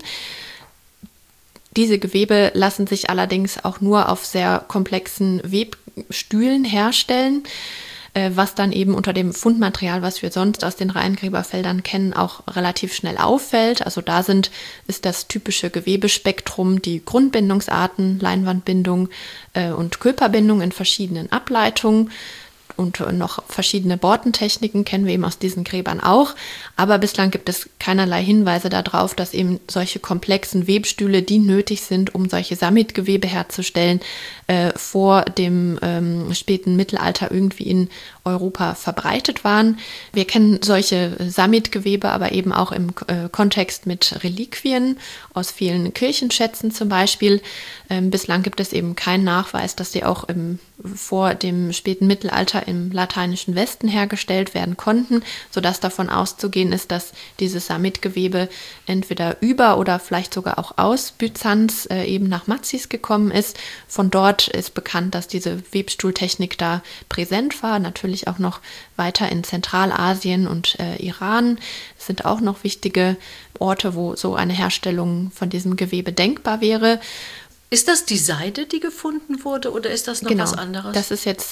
Diese Gewebe lassen sich allerdings auch nur auf sehr komplexen Webstühlen herstellen, was dann eben unter dem Fundmaterial, was wir sonst aus den Reihengräberfeldern kennen, auch relativ schnell auffällt. Also da ist das typische Gewebespektrum die Grundbindungsarten, Leinwandbindung und Köperbindung in verschiedenen Ableitungen. Und noch verschiedene Bortentechniken kennen wir eben aus diesen Gräbern auch. Aber bislang gibt es keinerlei Hinweise darauf, dass eben solche komplexen Webstühle, die nötig sind, um solche Samitgewebe herzustellen, vor dem späten Mittelalter irgendwie in Europa verbreitet waren. Wir kennen solche Samitgewebe aber eben auch im Kontext mit Reliquien aus vielen Kirchenschätzen zum Beispiel. Bislang gibt es eben keinen Nachweis, dass die auch vor dem späten Mittelalter im lateinischen Westen hergestellt werden konnten, sodass davon auszugehen ist, dass dieses Samitgewebe entweder über oder vielleicht sogar auch aus Byzanz eben nach Mazzis gekommen ist. Von dort ist bekannt, dass diese Webstuhltechnik da präsent war, natürlich auch noch weiter in Zentralasien und Iran. Es sind auch noch wichtige Orte, wo so eine Herstellung von diesem Gewebe denkbar wäre. Ist das die Seide, die gefunden wurde, oder ist das noch was anderes? Das ist jetzt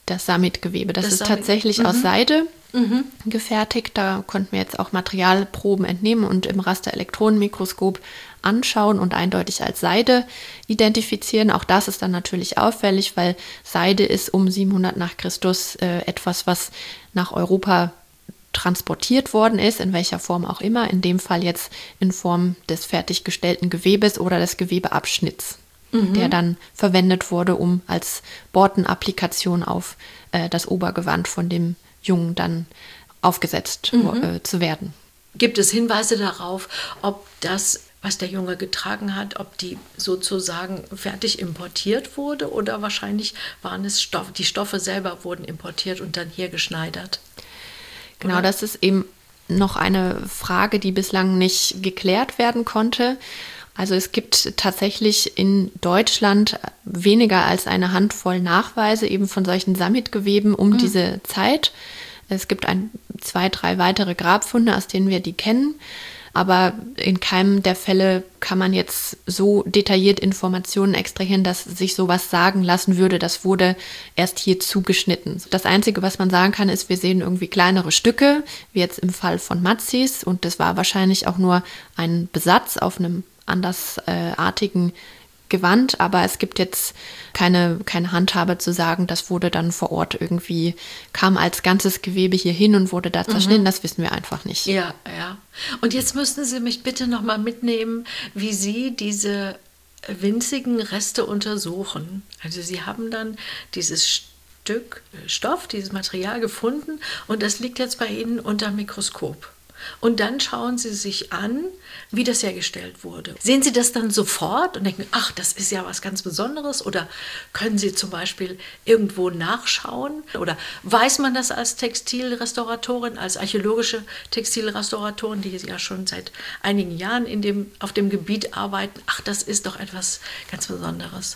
das Sammitgewebe. Das ist tatsächlich aus Seide gefertigt. Da konnten wir jetzt auch Materialproben entnehmen und im Rasterelektronenmikroskop anschauen und eindeutig als Seide identifizieren. Auch das ist dann natürlich auffällig, weil Seide ist um 700 nach Christus etwas, was nach Europa transportiert worden ist, in welcher Form auch immer. In dem Fall jetzt in Form des fertiggestellten Gewebes oder des Gewebeabschnitts, der dann verwendet wurde, um als Bortenapplikation auf das Obergewand von dem Jungen dann aufgesetzt zu werden. Gibt es Hinweise darauf, ob das, was der Junge getragen hat, ob die sozusagen fertig importiert wurde oder wahrscheinlich waren es die Stoffe selber wurden importiert und dann hier geschneidert? Genau, oder? Das ist eben noch eine Frage, die bislang nicht geklärt werden konnte. Also es gibt tatsächlich in Deutschland weniger als eine Handvoll Nachweise eben von solchen Sammitgeweben um diese Zeit. Es gibt 2, 3 weitere Grabfunde, aus denen wir die kennen. Aber in keinem der Fälle kann man jetzt so detailliert Informationen extrahieren, dass sich sowas sagen lassen würde, das wurde erst hier zugeschnitten. Das Einzige, was man sagen kann, ist, wir sehen irgendwie kleinere Stücke, wie jetzt im Fall von Mazzis. Und das war wahrscheinlich auch nur ein Besatz auf einem andersartigen Gewand, aber es gibt jetzt keine Handhabe zu sagen, das wurde dann vor Ort irgendwie, kam als ganzes Gewebe hier hin und wurde da zerschnitten, das wissen wir einfach nicht. Ja. Und jetzt müssten Sie mich bitte nochmal mitnehmen, wie Sie diese winzigen Reste untersuchen. Also Sie haben dann dieses Stück Stoff, dieses Material gefunden und das liegt jetzt bei Ihnen unter dem Mikroskop. Und dann schauen Sie sich an, wie das hergestellt wurde. Sehen Sie das dann sofort und denken, ach, das ist ja was ganz Besonderes? Oder können Sie zum Beispiel irgendwo nachschauen? Oder weiß man das als Textilrestauratorin, als archäologische Textilrestauratorin, die ja schon seit einigen Jahren auf dem Gebiet arbeiten? Ach, das ist doch etwas ganz Besonderes.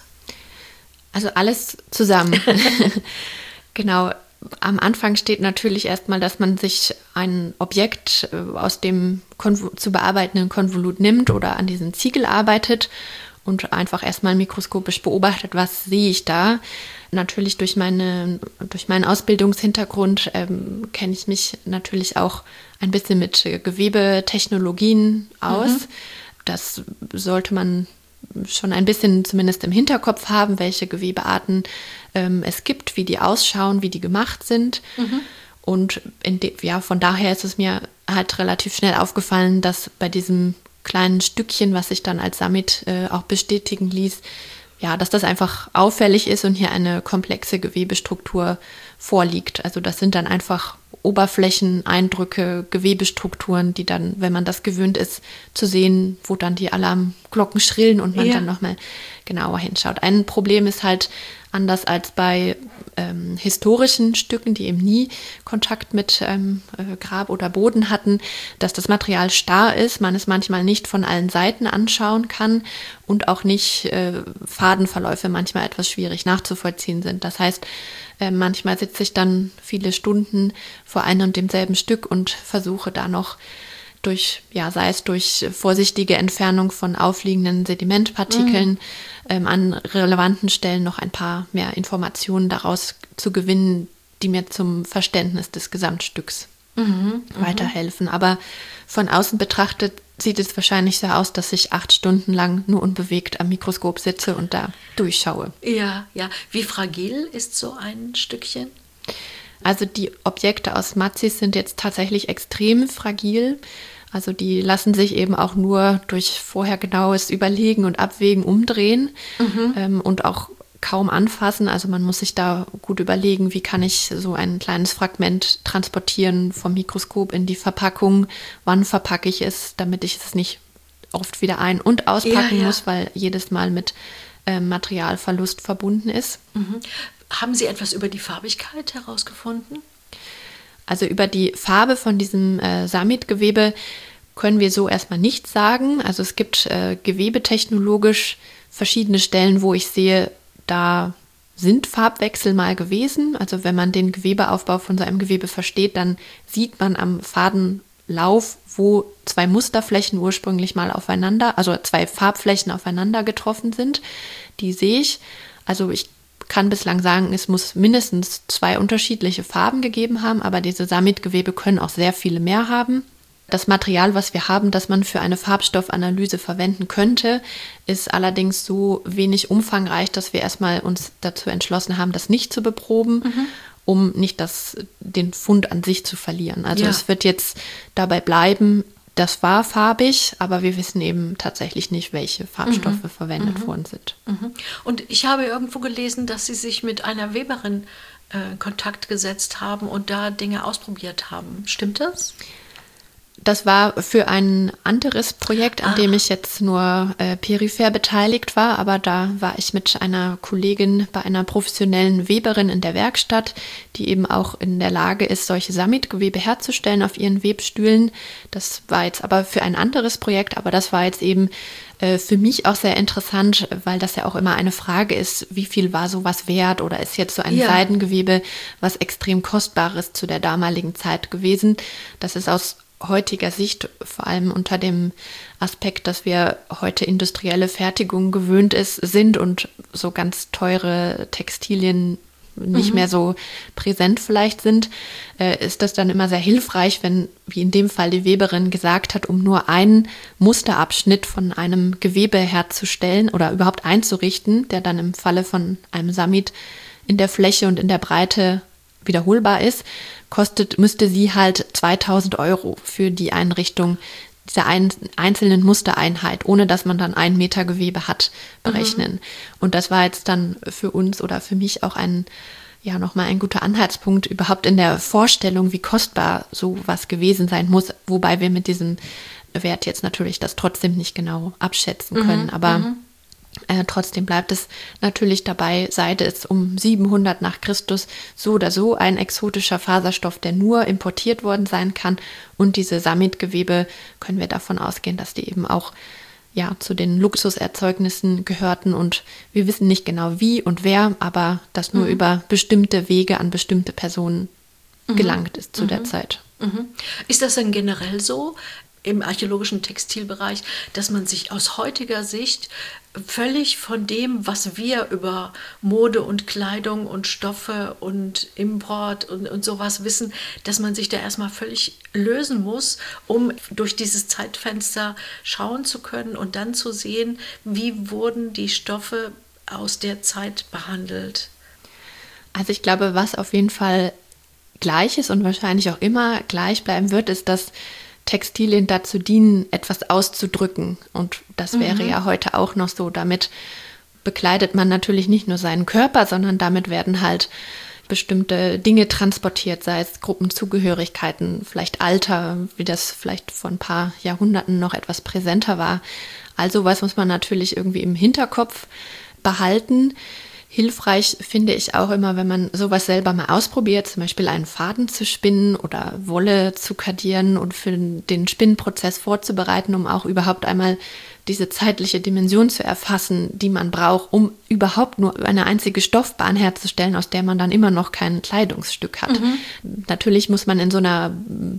Also alles zusammen. Genau. Am Anfang steht natürlich erstmal, dass man sich ein Objekt aus dem zu bearbeitenden Konvolut nimmt oder an diesen Ziegel arbeitet und einfach erstmal mikroskopisch beobachtet, was sehe ich da. Natürlich durch meinen Ausbildungshintergrund kenne ich mich natürlich auch ein bisschen mit Gewebetechnologien aus. Das sollte man schon ein bisschen zumindest im Hinterkopf haben, welche Gewebearten es gibt, wie die ausschauen, wie die gemacht sind. Und von daher ist es mir halt relativ schnell aufgefallen, dass bei diesem kleinen Stückchen, was sich dann als Sammit auch bestätigen ließ, ja, dass das einfach auffällig ist und hier eine komplexe Gewebestruktur vorliegt. Also das sind dann einfach Oberflächeneindrücke, Gewebestrukturen, die dann, wenn man das gewöhnt ist, zu sehen, wo dann die Alarmglocken schrillen und man dann nochmal genauer hinschaut. Ein Problem ist halt, anders als bei historischen Stücken, die eben nie Kontakt mit Grab oder Boden hatten, dass das Material starr ist, man es manchmal nicht von allen Seiten anschauen kann und auch nicht Fadenverläufe manchmal etwas schwierig nachzuvollziehen sind. Das heißt, manchmal sitze ich dann viele Stunden vor einem und demselben Stück und versuche da noch sei es durch vorsichtige Entfernung von aufliegenden Sedimentpartikeln an relevanten Stellen noch ein paar mehr Informationen daraus zu gewinnen, die mir zum Verständnis des Gesamtstücks weiterhelfen. Aber von außen betrachtet sieht es wahrscheinlich so aus, dass ich 8 Stunden lang nur unbewegt am Mikroskop sitze und da durchschaue. Ja. Wie fragil ist so ein Stückchen? Also die Objekte aus Mazzis sind jetzt tatsächlich extrem fragil. Also die lassen sich eben auch nur durch vorher genaues Überlegen und Abwägen umdrehen und auch kaum anfassen. Also man muss sich da gut überlegen, wie kann ich so ein kleines Fragment transportieren vom Mikroskop in die Verpackung, wann verpacke ich es, damit ich es nicht oft wieder ein- und auspacken muss, weil jedes Mal mit Materialverlust verbunden ist. Haben Sie etwas über die Farbigkeit herausgefunden? Also über die Farbe von diesem Sammitgewebe können wir so erstmal nichts sagen. Also es gibt gewebetechnologisch verschiedene Stellen, wo ich sehe, da sind Farbwechsel mal gewesen. Also wenn man den Gewebeaufbau von so einem Gewebe versteht, dann sieht man am Fadenlauf, wo 2 Musterflächen ursprünglich mal aufeinander, also 2 Farbflächen aufeinander getroffen sind. Die sehe ich. Also ich kann bislang sagen, es muss mindestens 2 unterschiedliche Farben gegeben haben, aber diese Sammitgewebe können auch sehr viele mehr haben. Das Material, was wir haben, das man für eine Farbstoffanalyse verwenden könnte, ist allerdings so wenig umfangreich, dass wir erstmal uns dazu entschlossen haben, das nicht zu beproben, um nicht den Fund an sich zu verlieren. Also es wird jetzt dabei bleiben, das war farbig, aber wir wissen eben tatsächlich nicht, welche Farbstoffe verwendet worden sind. Und ich habe irgendwo gelesen, dass Sie sich mit einer Weberin in Kontakt gesetzt haben und da Dinge ausprobiert haben. Stimmt das? Das war für ein anderes Projekt, an dem ich jetzt nur peripher beteiligt war, aber da war ich mit einer Kollegin bei einer professionellen Weberin in der Werkstatt, die eben auch in der Lage ist, solche Sammitgewebe herzustellen auf ihren Webstühlen. Das war jetzt aber für ein anderes Projekt, aber das war jetzt eben für mich auch sehr interessant, weil das ja auch immer eine Frage ist, wie viel war sowas wert oder ist jetzt so ein Seidengewebe was extrem Kostbares zu der damaligen Zeit gewesen. Das ist aus heutiger Sicht, vor allem unter dem Aspekt, dass wir heute industrielle Fertigung gewöhnt sind und so ganz teure Textilien nicht mehr so präsent vielleicht sind, ist das dann immer sehr hilfreich, wenn, wie in dem Fall die Weberin gesagt hat, um nur einen Musterabschnitt von einem Gewebe herzustellen oder überhaupt einzurichten, der dann im Falle von einem Sammit in der Fläche und in der Breite wiederholbar ist, müsste sie halt 2.000 € für die Einrichtung dieser einzelnen Mustereinheit, ohne dass man dann 1 Meter Gewebe hat, berechnen. Und das war jetzt dann für uns oder für mich auch nochmal ein guter Anhaltspunkt überhaupt in der Vorstellung, wie kostbar sowas gewesen sein muss, wobei wir mit diesem Wert jetzt natürlich das trotzdem nicht genau abschätzen können, aber trotzdem bleibt es natürlich dabei, Seide ist um 700 nach Christus so oder so ein exotischer Faserstoff, der nur importiert worden sein kann. Und diese Sammitgewebe können wir davon ausgehen, dass die eben auch zu den Luxuserzeugnissen gehörten. Und wir wissen nicht genau wie und wer, aber das nur über bestimmte Wege an bestimmte Personen gelangt ist zu der Zeit. Ist das denn generell so im archäologischen Textilbereich, dass man sich aus heutiger Sicht völlig von dem, was wir über Mode und Kleidung und Stoffe und Import und sowas wissen, dass man sich da erstmal völlig lösen muss, um durch dieses Zeitfenster schauen zu können und dann zu sehen, wie wurden die Stoffe aus der Zeit behandelt? Also ich glaube, was auf jeden Fall gleich ist und wahrscheinlich auch immer gleich bleiben wird, ist, dass Textilien dazu dienen, etwas auszudrücken. Und das wäre ja heute auch noch so. Damit bekleidet man natürlich nicht nur seinen Körper, sondern damit werden halt bestimmte Dinge transportiert, sei es Gruppenzugehörigkeiten, vielleicht Alter, wie das vielleicht vor ein paar Jahrhunderten noch etwas präsenter war. Also was muss man natürlich irgendwie im Hinterkopf behalten. Hilfreich finde ich auch immer, wenn man sowas selber mal ausprobiert, zum Beispiel einen Faden zu spinnen oder Wolle zu kardieren und für den Spinnprozess vorzubereiten, um auch überhaupt einmal diese zeitliche Dimension zu erfassen, die man braucht, um überhaupt nur eine einzige Stoffbahn herzustellen, aus der man dann immer noch kein Kleidungsstück hat. Natürlich muss man in so einer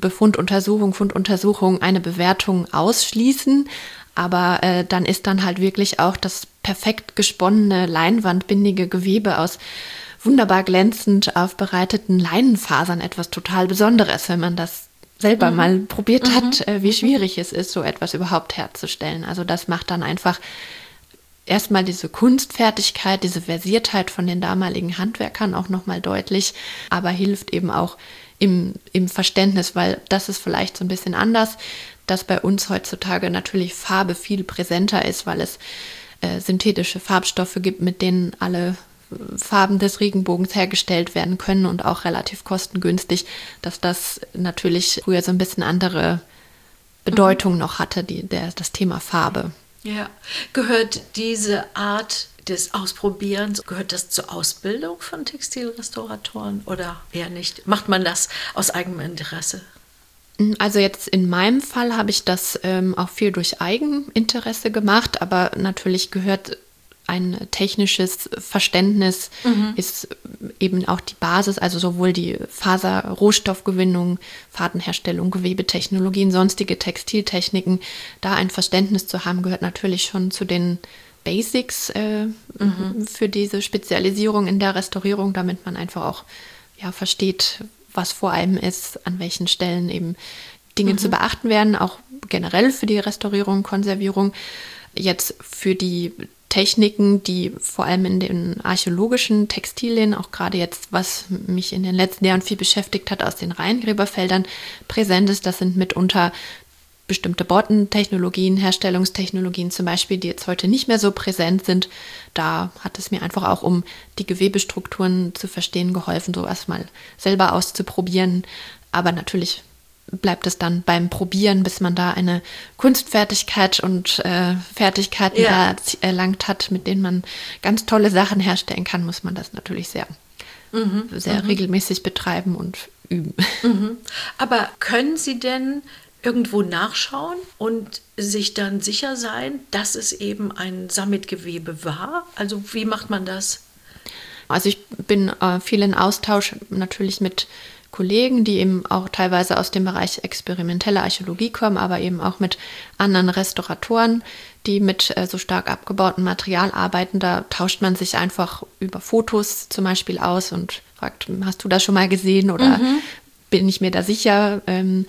Funduntersuchung eine Bewertung ausschließen, aber dann ist dann halt wirklich auch das perfekt gesponnene, leinwandbindige Gewebe aus wunderbar glänzend aufbereiteten Leinenfasern etwas total Besonderes, wenn man das selber mal probiert hat, wie schwierig es ist, so etwas überhaupt herzustellen. Also das macht dann einfach erstmal diese Kunstfertigkeit, diese Versiertheit von den damaligen Handwerkern auch nochmal deutlich, aber hilft eben auch im Verständnis, weil das ist vielleicht so ein bisschen anders, dass bei uns heutzutage natürlich Farbe viel präsenter ist, weil es synthetische Farbstoffe gibt, mit denen alle Farben des Regenbogens hergestellt werden können und auch relativ kostengünstig, dass das natürlich früher so ein bisschen andere Bedeutung noch hatte, das Thema Farbe. Ja, gehört diese Art des Ausprobierens, gehört das zur Ausbildung von Textilrestauratoren oder eher nicht? Macht man das aus eigenem Interesse? Also jetzt in meinem Fall habe ich das auch viel durch Eigeninteresse gemacht, aber natürlich gehört ein technisches Verständnis, ist eben auch die Basis, also sowohl die Faser-Rohstoffgewinnung, Fadenherstellung, Gewebetechnologien, sonstige Textiltechniken, da ein Verständnis zu haben, gehört natürlich schon zu den Basics für diese Spezialisierung in der Restaurierung, damit man einfach auch versteht, was vor allem ist, an welchen Stellen eben Dinge zu beachten werden, auch generell für die Restaurierung, Konservierung. Jetzt für die Techniken, die vor allem in den archäologischen Textilien, auch gerade jetzt, was mich in den letzten Jahren viel beschäftigt hat, aus den Reihengräberfeldern präsent ist, das sind mitunter bestimmte Bottentechnologien, Herstellungstechnologien zum Beispiel, die jetzt heute nicht mehr so präsent sind. Da hat es mir einfach auch, um die Gewebestrukturen zu verstehen, geholfen, sowas mal selber auszuprobieren. Aber natürlich bleibt es dann beim Probieren, bis man da eine Kunstfertigkeit und Fertigkeiten erlangt hat, mit denen man ganz tolle Sachen herstellen kann, muss man das natürlich sehr regelmäßig betreiben und üben. Aber können Sie denn irgendwo nachschauen und sich dann sicher sein, dass es eben ein Sammetgewebe war? Also wie macht man das? Also ich bin viel in Austausch natürlich mit Kollegen, die eben auch teilweise aus dem Bereich experimentelle Archäologie kommen, aber eben auch mit anderen Restauratoren, die mit so stark abgebautem Material arbeiten. Da tauscht man sich einfach über Fotos zum Beispiel aus und fragt, hast du das schon mal gesehen oder bin ich mir da sicher?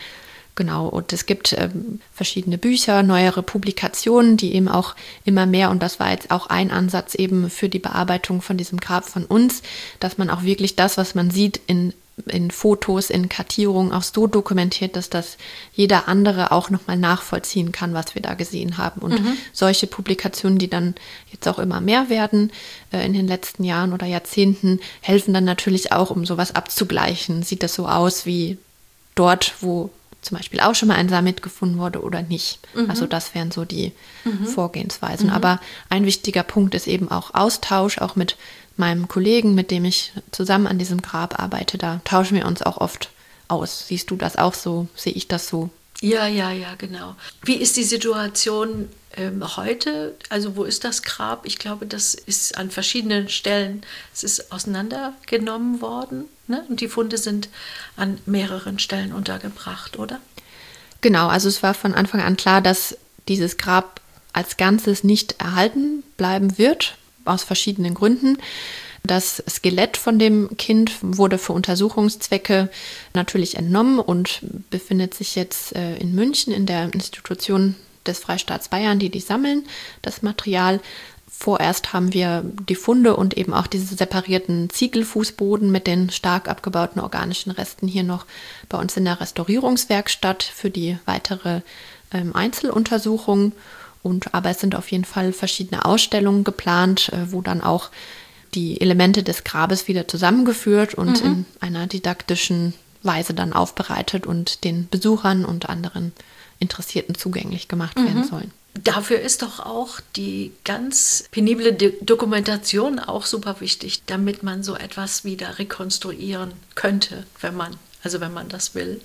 Genau, und es gibt verschiedene Bücher, neuere Publikationen, die eben auch immer mehr, und das war jetzt auch ein Ansatz eben für die Bearbeitung von diesem Grab von uns, dass man auch wirklich das, was man sieht in Fotos, in Kartierungen auch so dokumentiert, dass das jeder andere auch nochmal nachvollziehen kann, was wir da gesehen haben. Und solche Publikationen, die dann jetzt auch immer mehr werden in den letzten Jahren oder Jahrzehnten, helfen dann natürlich auch, um sowas abzugleichen. Sieht das so aus wie dort, wo zum Beispiel auch schon mal ein Sammet gefunden wurde oder nicht. Also das wären so die Vorgehensweisen. Aber ein wichtiger Punkt ist eben auch Austausch, auch mit meinem Kollegen, mit dem ich zusammen an diesem Grab arbeite. Da tauschen wir uns auch oft aus. Siehst du das auch so? Sehe ich das so? Ja, genau. Wie ist die Situation heute? Also wo ist das Grab? Ich glaube, das ist an verschiedenen Stellen, es ist auseinandergenommen worden, ne? Und die Funde sind an mehreren Stellen untergebracht, oder? Genau, also es war von Anfang an klar, dass dieses Grab als Ganzes nicht erhalten bleiben wird, aus verschiedenen Gründen. Das Skelett von dem Kind wurde für Untersuchungszwecke natürlich entnommen und befindet sich jetzt in München in der Institution des Freistaats Bayern, die sammeln, das Material. Vorerst haben wir die Funde und eben auch diese separierten Ziegelfußboden mit den stark abgebauten organischen Resten hier noch bei uns in der Restaurierungswerkstatt für die weitere Einzeluntersuchung. Aber es sind auf jeden Fall verschiedene Ausstellungen geplant, wo dann auch die Elemente des Grabes wieder zusammengeführt und in einer didaktischen Weise dann aufbereitet und den Besuchern und anderen Interessierten zugänglich gemacht werden sollen. Dafür ist doch auch die ganz penible Dokumentation auch super wichtig, damit man so etwas wieder rekonstruieren könnte, wenn man das will.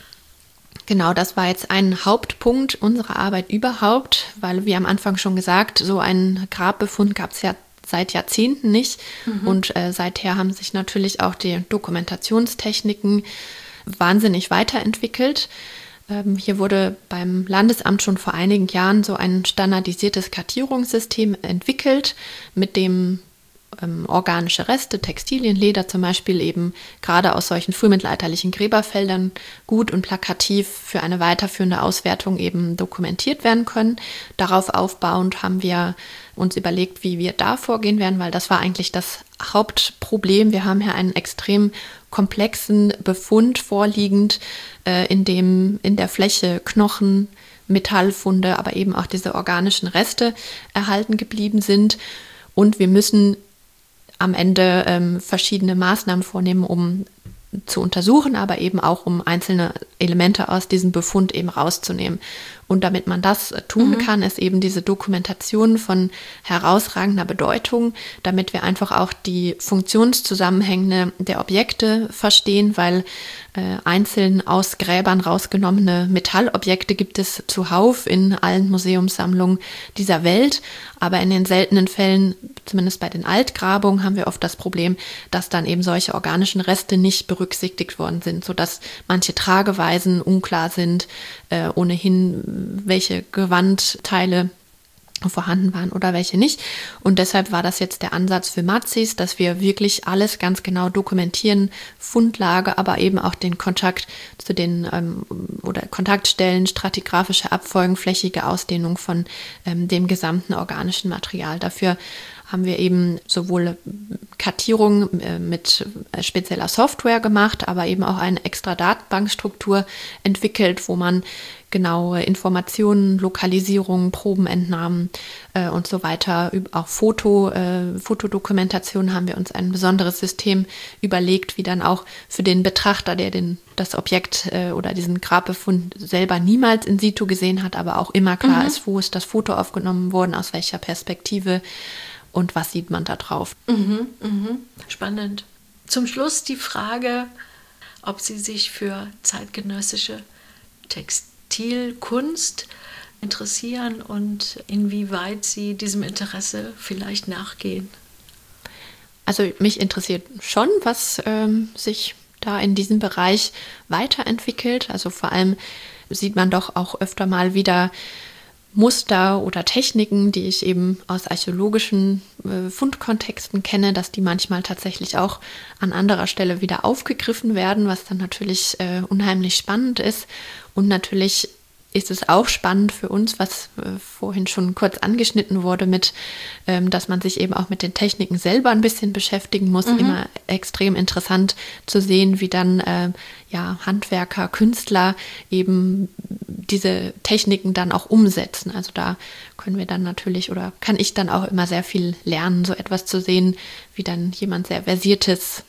Genau, das war jetzt ein Hauptpunkt unserer Arbeit überhaupt, weil, wie am Anfang schon gesagt, so einen Grabbefund gab es ja seit Jahrzehnten nicht. Und seither haben sich natürlich auch die Dokumentationstechniken wahnsinnig weiterentwickelt. Hier wurde beim Landesamt schon vor einigen Jahren so ein standardisiertes Kartierungssystem entwickelt, mit dem organische Reste, Textilien, Leder zum Beispiel eben gerade aus solchen frühmittelalterlichen Gräberfeldern gut und plakativ für eine weiterführende Auswertung eben dokumentiert werden können. Darauf aufbauend haben wir uns überlegt, wie wir da vorgehen werden, weil das war eigentlich das Hauptproblem. Wir haben hier einen extrem komplexen Befund vorliegend, in der Fläche Knochen, Metallfunde, aber eben auch diese organischen Reste erhalten geblieben sind. Und wir müssen am Ende verschiedene Maßnahmen vornehmen, um zu untersuchen, aber eben auch um einzelne Elemente aus diesem Befund eben rauszunehmen. Und damit man das tun kann, ist eben diese Dokumentation von herausragender Bedeutung, damit wir einfach auch die Funktionszusammenhänge der Objekte verstehen, weil einzeln aus Gräbern rausgenommene Metallobjekte gibt es zuhauf in allen Museumssammlungen dieser Welt. Aber in den seltenen Fällen, zumindest bei den Altgrabungen, haben wir oft das Problem, dass dann eben solche organischen Reste nicht berücksichtigt worden sind, sodass manche Trageweisen unklar sind, ohnehin welche Gewandteile vorhanden waren oder welche nicht. Und deshalb war das jetzt der Ansatz für Mazis, dass wir wirklich alles ganz genau dokumentieren, Fundlage, aber eben auch den Kontakt zu den oder Kontaktstellen, stratigraphische Abfolgen, flächige Ausdehnung von dem gesamten organischen Material. Dafür haben wir eben sowohl Kartierung mit spezieller Software gemacht, aber eben auch eine extra Datenbankstruktur entwickelt, wo man genaue Informationen, Lokalisierung, Probenentnahmen und so weiter, auch Fotodokumentation haben wir uns ein besonderes System überlegt, wie dann auch für den Betrachter, der das Objekt oder diesen Grabbefund selber niemals in situ gesehen hat, aber auch immer klar ist, wo ist das Foto aufgenommen worden, aus welcher Perspektive und was sieht man da drauf. Spannend. Zum Schluss die Frage, ob Sie sich für zeitgenössische Textilkunst interessieren und inwieweit Sie diesem Interesse vielleicht nachgehen. Also mich interessiert schon, was sich da in diesem Bereich weiterentwickelt. Also vor allem sieht man doch auch öfter mal wieder Muster oder Techniken, die ich eben aus archäologischen Fundkontexten kenne, dass die manchmal tatsächlich auch an anderer Stelle wieder aufgegriffen werden, was dann natürlich unheimlich spannend ist. Und natürlich ist es auch spannend für uns, was vorhin schon kurz angeschnitten wurde, dass man sich eben auch mit den Techniken selber ein bisschen beschäftigen muss. Immer extrem interessant zu sehen, wie dann Handwerker, Künstler eben diese Techniken dann auch umsetzen. Also da können wir dann natürlich oder kann ich dann auch immer sehr viel lernen, so etwas zu sehen, wie dann jemand sehr Versiertes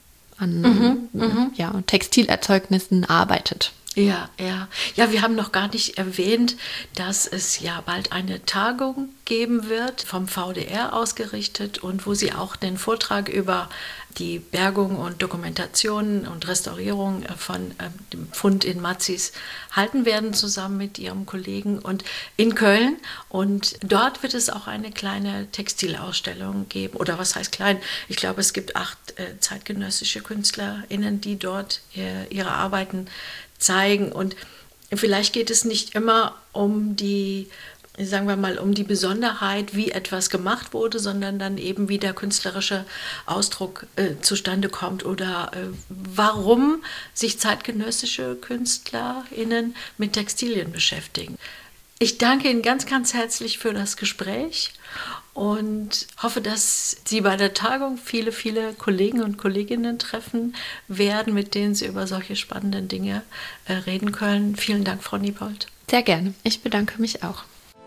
an Textilerzeugnissen arbeitet. Ja, wir haben noch gar nicht erwähnt, dass es ja bald eine Tagung geben wird, vom VDR ausgerichtet und wo Sie auch den Vortrag über die Bergung und Dokumentation und Restaurierung von dem Fund in Mazis halten werden, zusammen mit Ihrem Kollegen und in Köln. Und dort wird es auch eine kleine Textilausstellung geben. Oder was heißt klein? Ich glaube, es gibt 8 zeitgenössische KünstlerInnen, die dort ihre Arbeiten zeigen. Und vielleicht geht es nicht immer um die, sagen wir mal, um die Besonderheit, wie etwas gemacht wurde, sondern dann eben, wie der künstlerische Ausdruck zustande kommt oder warum sich zeitgenössische KünstlerInnen mit Textilien beschäftigen. Ich danke Ihnen ganz, ganz herzlich für das Gespräch und hoffe, dass Sie bei der Tagung viele, viele Kollegen und Kolleginnen treffen werden, mit denen Sie über solche spannenden Dinge reden können. Vielen Dank, Frau Niepold. Sehr gerne. Ich bedanke mich auch.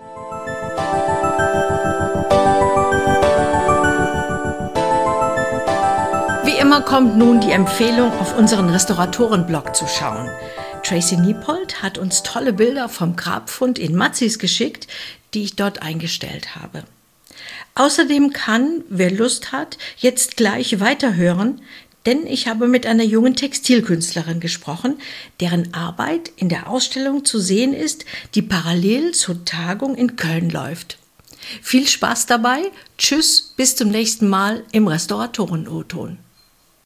Wie immer kommt nun die Empfehlung, auf unseren Restauratoren-Blog zu schauen. Tracy Niepold hat uns tolle Bilder vom Grabfund in Mazis geschickt, die ich dort eingestellt habe. Außerdem kann, wer Lust hat, jetzt gleich weiterhören, denn ich habe mit einer jungen Textilkünstlerin gesprochen, deren Arbeit in der Ausstellung zu sehen ist, die parallel zur Tagung in Köln läuft. Viel Spaß dabei, tschüss, bis zum nächsten Mal im Restauratoren-O-Ton.